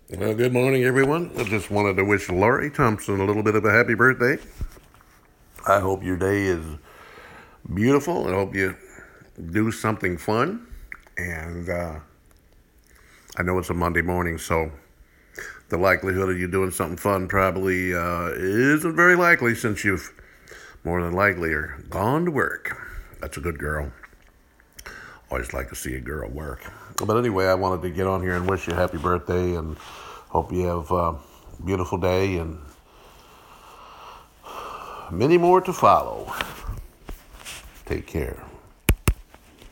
Well, good morning, everyone. I just wanted to wish Laurie Thompson a little bit of a happy birthday. I hope your day is beautiful. I hope you do something fun. And I know it's a Monday morning, so the likelihood of you doing something fun probably isn't very likely since you've more than likely are gone to work. That's a good girl. Always like to see a girl work. But anyway, I wanted to get on here and wish you a happy birthday and hope you have a beautiful day and many more to follow. Take care.